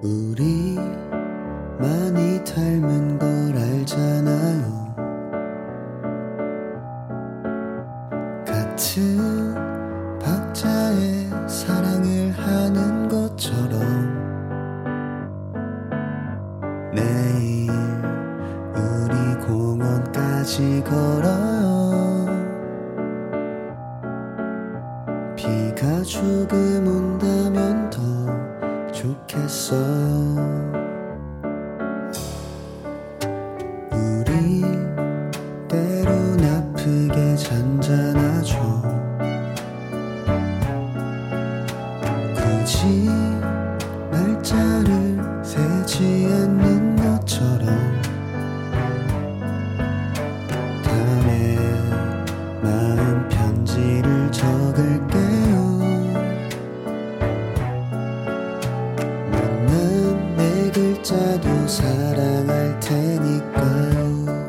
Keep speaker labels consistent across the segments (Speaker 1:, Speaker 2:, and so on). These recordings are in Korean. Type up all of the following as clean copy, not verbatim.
Speaker 1: 우리 많이 닮은 걸 알잖아요. 같은 박자에 사랑을 하는 것처럼 내일 우리 공원까지 걸어요. 비가 조금 온다면 더 좋겠어요. 우리 때론 아프게 잔잔하죠. 굳이 날짜를 세지 않는 것처럼 다음에 마음 편지를 적을게요. 못난 네 글자도 사랑할 테니까요.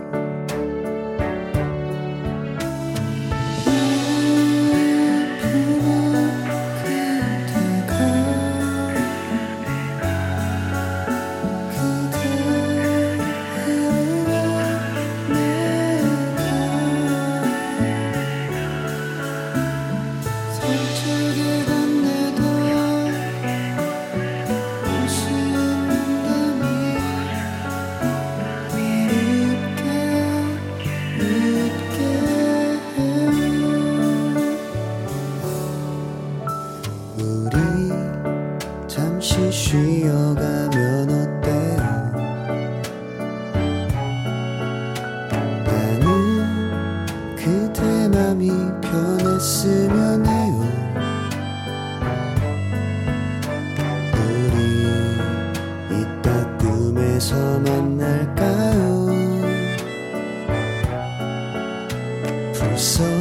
Speaker 1: 잠시 쉬어가면 어때요? 나는 그대 맘이 편했으면 해요. 우리 이따 꿈에서 만날까요? 불써